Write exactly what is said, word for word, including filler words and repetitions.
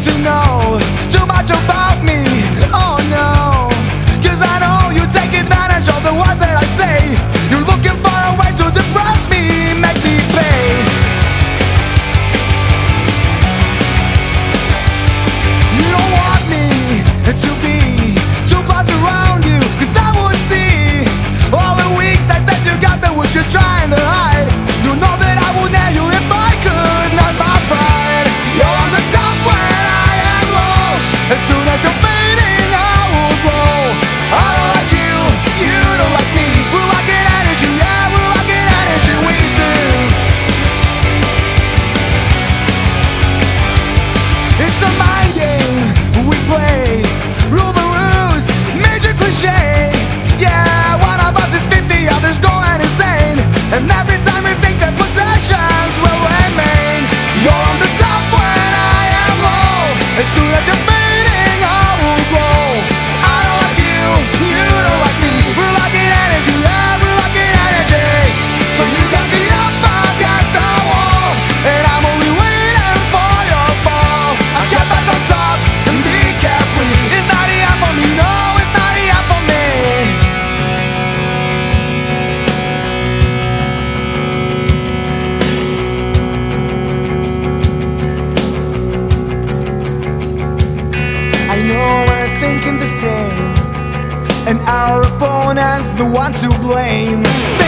to know too much about me. Oh no, 'cause I know you take advantage of the words that I say. You're looking for a way to depress me, make me pay. You don't want me to be too close around you, 'cause I would see all the weak sides that you got, that what you're trying to hide. You know that I would nail you if I could, not my pride. You're on the top when I am low. As soon as you're fading, I will grow. I don't like you, you don't like me. We're like an energy, yeah, we're like an energy, we do. It's a mind game we play, rule the rules, major cliche. Yeah, one of us is fifty, others going insane. And every time we think that possessions will remain. You're on the top when I am low. As soon as you're fading, I will grow. I don't like you, you don't like me. We're like an energy, yeah, we're like an energy. So you got me up against the wall, and I'm only waiting for your fall. I'll get back on top and be carefree. It's not enough for me, no, it's not enough for me. I know we're thinking the same, and our opponent's the one to blame.